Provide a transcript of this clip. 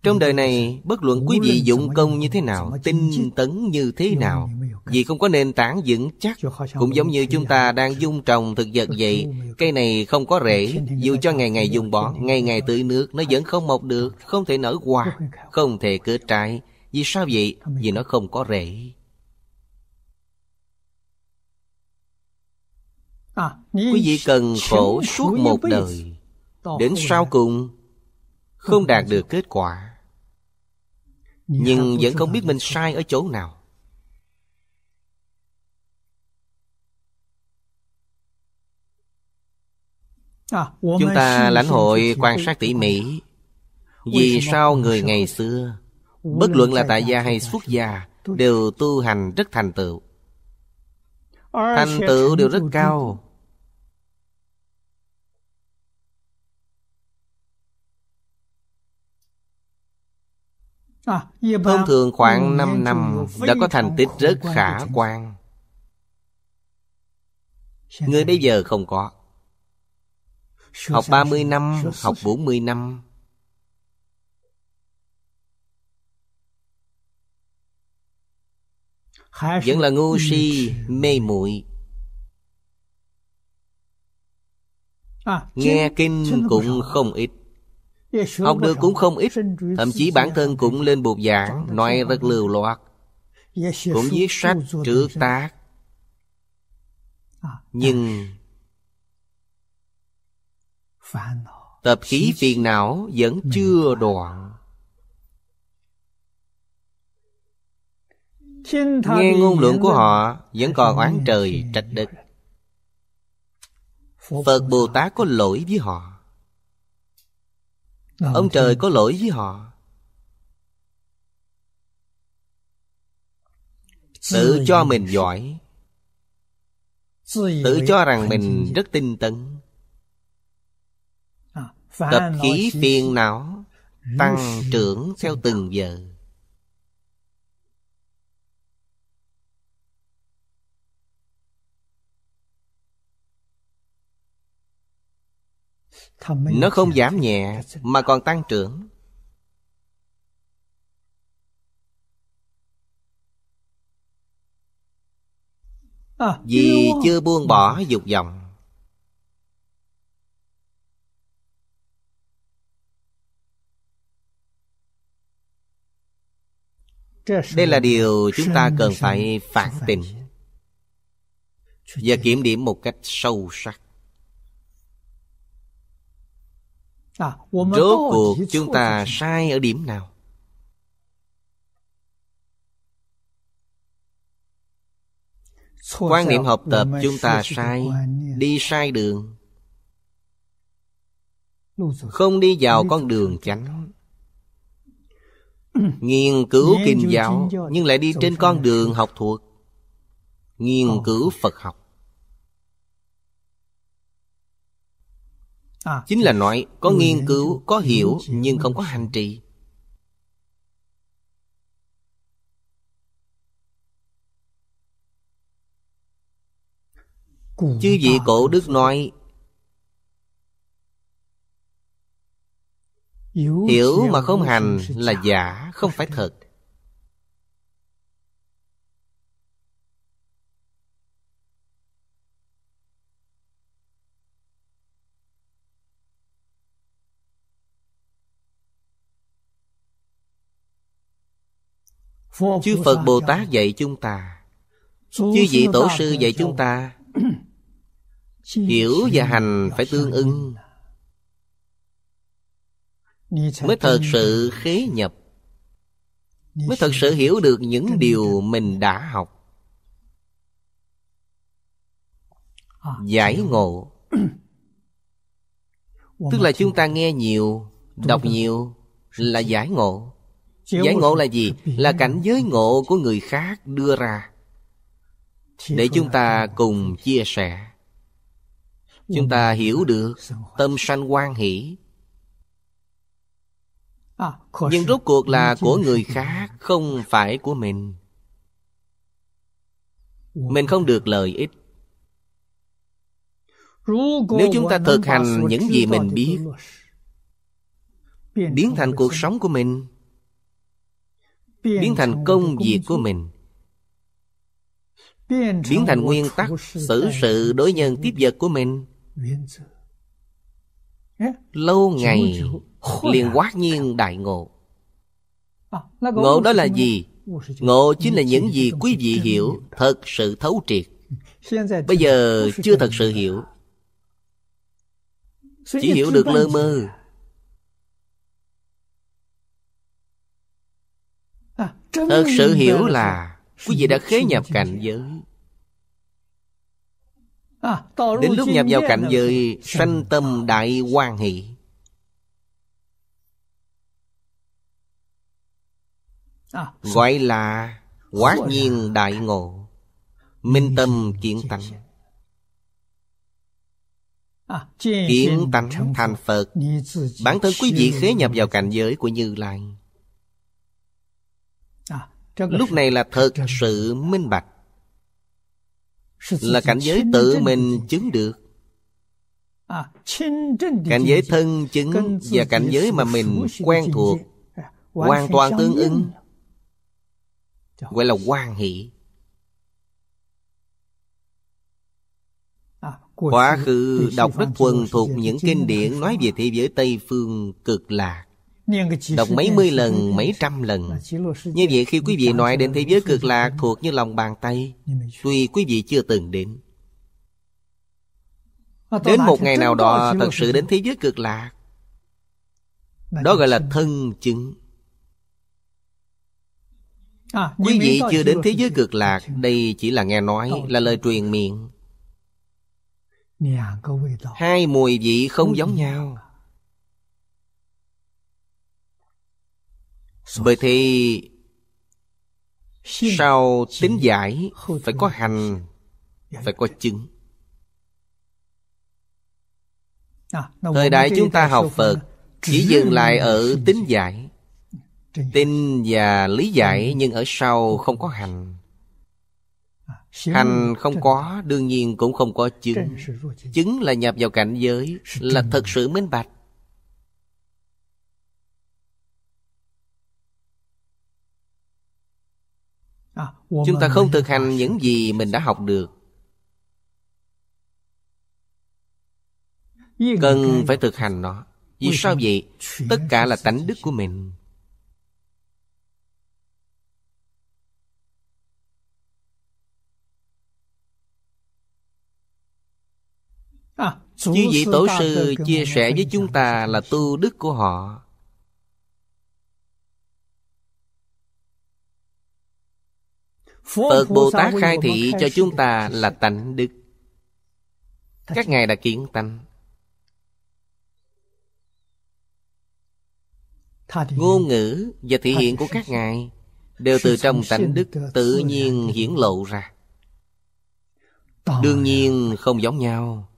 Trong đời này, bất luận quý vị dụng công như thế nào, tinh tấn như thế nào, vì không có nền tảng vững chắc. Cũng giống như chúng ta đang dung trồng thực vật vậy. Cây này không có rễ, dù cho ngày ngày dùng bón, ngày ngày tưới nước, nó vẫn không mọc được, không thể nở hoa, không thể kết trái. Vì sao vậy? Vì nó không có rễ. Quý vị cần khổ suốt một đời, đến sau cùng không đạt được kết quả, nhưng vẫn không biết mình sai ở chỗ nào. Chúng ta lãnh hội quan sát tỉ mỉ. Vì sao người ngày xưa, bất luận là tại gia hay xuất gia, đều tu hành rất thành tựu. Thành tựu đều rất cao. Thông thường khoảng 5 năm đã có thành tích rất khả quan. Người bây giờ không có. Học 30 năm, học 40 năm. Vẫn là ngu si, mê muội. Nghe kinh cũng không ít, học được cũng không ít. Thậm chí bản thân cũng lên bục giảng, nói rất lưu loát, cũng viết sách trước tác. Nhưng tập khí phiền não vẫn chưa đoạn. Nghe ngôn luận của họ vẫn còn oán trời trách đất. Phật Bồ Tát có lỗi với họ, ông trời có lỗi với họ. Tự cho mình giỏi, tự cho rằng mình rất tinh tấn. Tập khí phiền não tăng trưởng theo từng giờ. Nó không giảm nhẹ mà còn tăng trưởng. Vì chưa buông bỏ dục vọng. Đây là điều chúng ta cần phải phản tỉnh và kiểm điểm một cách sâu sắc. Rốt cuộc chúng ta sai ở điểm nào? Quan niệm học tập chúng ta sai, đi sai đường, không đi vào con đường chánh. Nghiên cứu kinh giáo nhưng lại đi trên con đường học thuộc, nghiên cứu Phật học. Chính là nói có nghiên cứu, có hiểu nhưng không có hành trì. Chư vị cổ đức nói, hiểu mà không hành là giả, không phải thật. Chư Phật Bồ Tát dạy chúng ta, chư vị tổ sư dạy chúng ta, hiểu và hành phải tương ưng, mới thật sự khế nhập, mới thật sự hiểu được những điều mình đã học. Giải ngộ tức là chúng ta nghe nhiều, đọc nhiều là giải ngộ. Giải ngộ là gì? Là cảnh giới ngộ của người khác đưa ra để chúng ta cùng chia sẻ. Chúng ta hiểu được, tâm sanh hoan hỷ. Nhưng rốt cuộc là của người khác, không phải của mình. Mình không được lợi ích. Nếu chúng ta thực hành những gì mình biết, biến thành cuộc sống của mình, biến thành công việc của mình, biến thành nguyên tắc xử sự đối nhân tiếp vật của mình. Lâu ngày liền hoát nhiên đại ngộ. Ngộ đó là gì? Ngộ chính là những gì quý vị hiểu thật sự thấu triệt. Bây giờ chưa thật sự hiểu, chỉ hiểu được lơ mơ. Thật sự hiểu là quý vị đã khế nhập cảnh giới. Đến lúc nhập vào cảnh giới, sanh tâm đại hoan hỷ. Gọi là hoát nhiên đại ngộ, minh tâm kiến tánh. Kiến tánh thành Phật. Bản thân quý vị khế nhập vào cảnh giới của Như Lai. Lúc này là thật sự minh bạch, là cảnh giới tự mình chứng được. Cảnh giới thân chứng và cảnh giới mà mình quen thuộc hoàn toàn tương ứng, gọi là hoan hỷ. Quá khứ đọc rất thuần thục những kinh điển nói về thế giới Tây Phương Cực Lạc, đọc mấy mươi lần, mấy trăm lần. Như vậy khi quý vị nói đến thế giới Cực Lạc thuộc như lòng bàn tay, tuy quý vị chưa từng đến. Đến một ngày nào đó thật sự đến thế giới Cực Lạc, đó gọi là thân chứng. Quý vị chưa đến thế giới Cực Lạc, đây chỉ là nghe nói, là lời truyền miệng. Hai mùi vị không giống nhau. Bởi thì sau tín giải phải có hành, phải có chứng. Thời đại chúng ta học Phật chỉ dừng lại ở tín giải, tin và lý giải, nhưng ở sau không có hành. Hành không có, đương nhiên cũng không có chứng. Chứng là nhập vào cảnh giới, là thật sự minh bạch. Chúng ta không thực hành những gì mình đã học được. Cần phải thực hành nó. Vì sao vậy? Tất cả là tánh đức của mình. Chư vị tổ sư chia sẻ với chúng ta là tu đức của họ. Phật Bồ Tát khai thị cho chúng ta là tánh đức. Các ngài đã kiến tánh. Ngôn ngữ và thể hiện của các ngài đều từ trong tánh đức tự nhiên hiển lộ ra. Đương nhiên không giống nhau.